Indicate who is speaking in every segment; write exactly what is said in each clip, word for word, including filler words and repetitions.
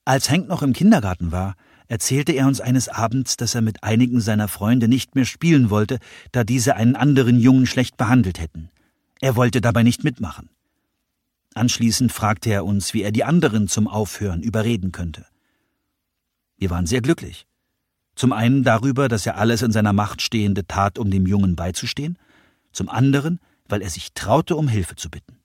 Speaker 1: Als Hank noch im Kindergarten war, erzählte er uns eines Abends, dass er mit einigen seiner Freunde nicht mehr spielen wollte, da diese einen anderen Jungen schlecht behandelt hätten. Er wollte dabei nicht mitmachen. Anschließend fragte er uns, wie er die anderen zum Aufhören überreden könnte. Wir waren sehr glücklich. Zum einen darüber, dass er alles in seiner Macht Stehende tat, um dem Jungen beizustehen, zum anderen, weil er sich traute, um Hilfe zu bitten.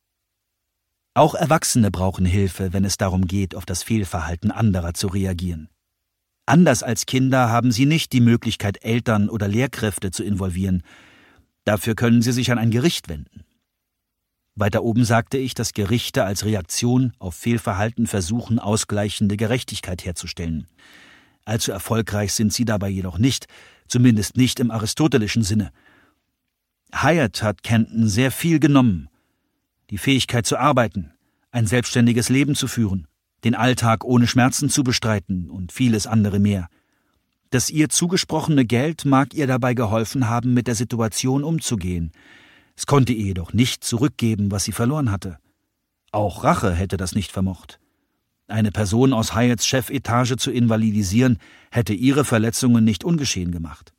Speaker 1: Auch Erwachsene brauchen Hilfe, wenn es darum geht, auf das Fehlverhalten anderer zu reagieren. Anders als Kinder haben sie nicht die Möglichkeit, Eltern oder Lehrkräfte zu involvieren. Dafür können sie sich an ein Gericht wenden. Weiter oben sagte ich, dass Gerichte als Reaktion auf Fehlverhalten versuchen, ausgleichende Gerechtigkeit herzustellen. Allzu erfolgreich sind sie dabei jedoch nicht, zumindest nicht im aristotelischen Sinne. Hyatt hat Kenton sehr viel genommen. Die Fähigkeit zu arbeiten, ein selbstständiges Leben zu führen, den Alltag ohne Schmerzen zu bestreiten und vieles andere mehr. Das ihr zugesprochene Geld mag ihr dabei geholfen haben, mit der Situation umzugehen. Es konnte ihr jedoch nicht zurückgeben, was sie verloren hatte. Auch Rache hätte das nicht vermocht. Eine Person aus Hyatts Chefetage zu invalidisieren, hätte ihre Verletzungen nicht ungeschehen gemacht.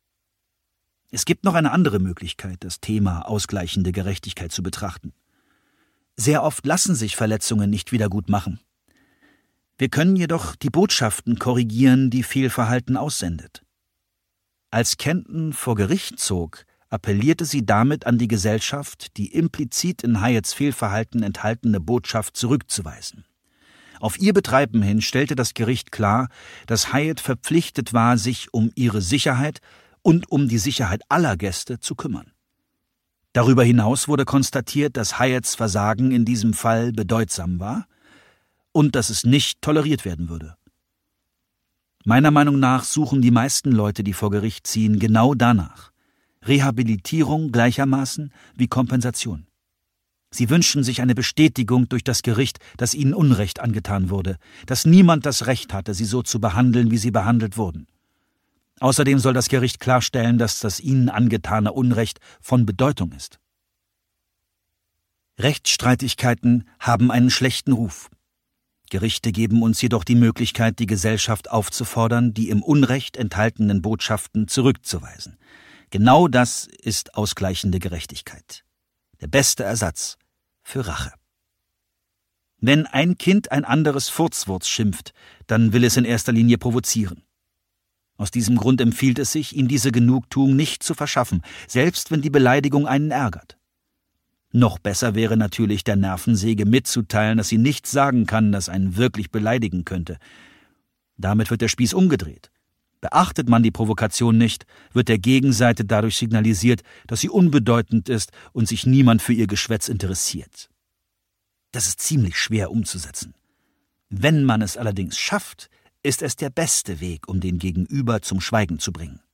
Speaker 1: Es gibt noch eine andere Möglichkeit, das Thema ausgleichende Gerechtigkeit zu betrachten. Sehr oft lassen sich Verletzungen nicht wieder gut machen. Wir können jedoch die Botschaften korrigieren, die Fehlverhalten aussendet. Als Kenton vor Gericht zog, appellierte sie damit an die Gesellschaft, die implizit in Hyatts Fehlverhalten enthaltene Botschaft zurückzuweisen. Auf ihr Betreiben hin stellte das Gericht klar, dass Hyatt verpflichtet war, sich um ihre Sicherheit und um die Sicherheit aller Gäste zu kümmern. Darüber hinaus wurde konstatiert, dass Hyatts Versagen in diesem Fall bedeutsam war und dass es nicht toleriert werden würde. Meiner Meinung nach suchen die meisten Leute, die vor Gericht ziehen, genau danach. Rehabilitierung gleichermaßen wie Kompensation. Sie wünschen sich eine Bestätigung durch das Gericht, dass ihnen Unrecht angetan wurde, dass niemand das Recht hatte, sie so zu behandeln, wie sie behandelt wurden. Außerdem soll das Gericht klarstellen, dass das ihnen angetane Unrecht von Bedeutung ist. Rechtsstreitigkeiten haben einen schlechten Ruf. Gerichte geben uns jedoch die Möglichkeit, die Gesellschaft aufzufordern, die im Unrecht enthaltenen Botschaften zurückzuweisen. Genau das ist ausgleichende Gerechtigkeit. Der beste Ersatz für Rache. Wenn ein Kind ein anderes Furzwurz schimpft, dann will es in erster Linie provozieren. Aus diesem Grund empfiehlt es sich, ihm diese Genugtuung nicht zu verschaffen, selbst wenn die Beleidigung einen ärgert. Noch besser wäre natürlich, der Nervensäge mitzuteilen, dass sie nichts sagen kann, das einen wirklich beleidigen könnte. Damit wird der Spieß umgedreht. Beachtet man die Provokation nicht, wird der Gegenseite dadurch signalisiert, dass sie unbedeutend ist und sich niemand für ihr Geschwätz interessiert. Das ist ziemlich schwer umzusetzen. Wenn man es allerdings schafft, ist es der beste Weg, um den Gegenüber zum Schweigen zu bringen.